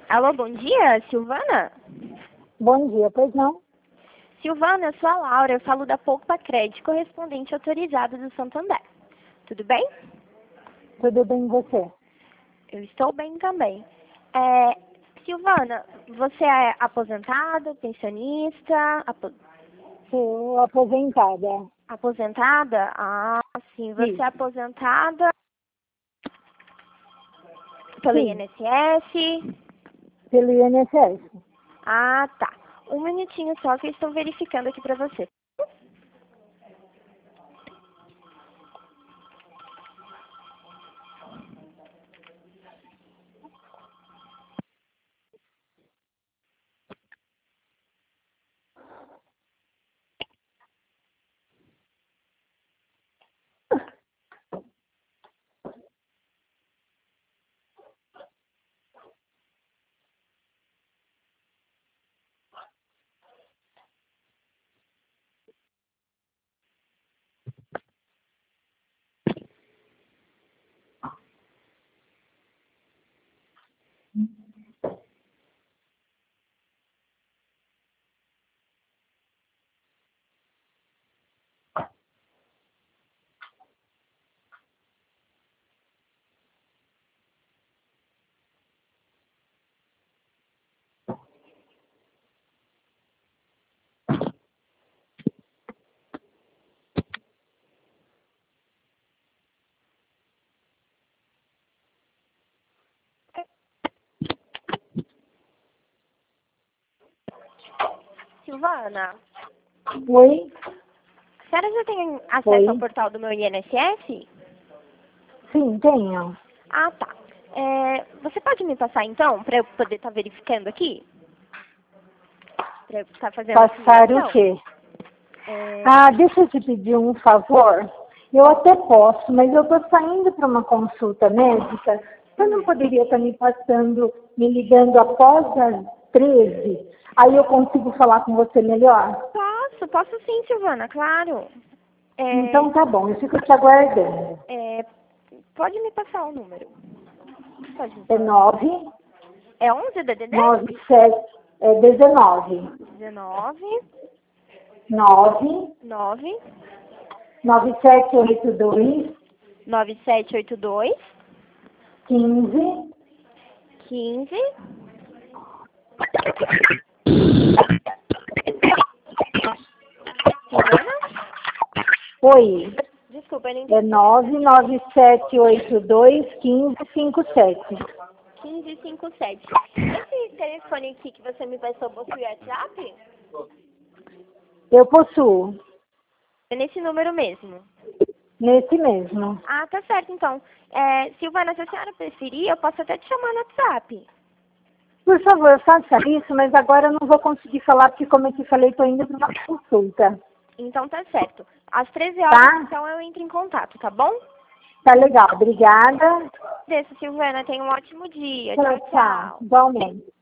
Alô, bom dia, Silvana? Bom dia, pois não? Silvana, eu sou a Laura, eu falo da Poupa Crédito, correspondente autorizado do Santander. Tudo bem? Tudo bem, e você? Eu estou bem também. Silvana, você é aposentada, pensionista, Sou aposentada. aposentada? Ah, sim, você Sim. é aposentada pelo Sim, INSS? pelo INSS. Ah, tá. Um minutinho só que eu estou verificando aqui para você. Silvana, Oi? a senhora já tem acesso ao Oi? portal do meu INSS? Sim, tenho. Ah, tá. Você pode me passar então, para eu poder estar verificando aqui? Para eu estar fazendo a Passar o simulação? quê? É, Deixa eu te pedir um favor. Eu até posso, mas eu estou saindo para uma consulta médica. Você não poderia estar me passando, me ligando após as 13? Aí eu consigo falar com você melhor? posso sim, Silvana, claro. É, Então tá bom, eu fico te aguardando. é, pode me passar o número. Pode me É passar. 9 É 11 DDD? 97, 19, 19 9, 9 9782, 9782 15. 15. Silvana? Oi, Desculpa, eu não é entendi. 99782, 1557. 1557. Esse telefone aqui que você me passou possui WhatsApp? Eu possuo, É nesse número mesmo. nesse mesmo. Ah, tá certo, então. Silvana, se a senhora preferir, eu posso até te chamar no WhatsApp. Por favor, faça isso, mas agora eu não vou conseguir falar, porque como eu te falei, estou indo para uma consulta, Então tá certo. Às 13 horas, tá? então, eu entro em contato, tá bom? Tá legal, obrigada. Silvana, tenha um ótimo dia. Tchau, Tchau, tchau, tchau. igualmente.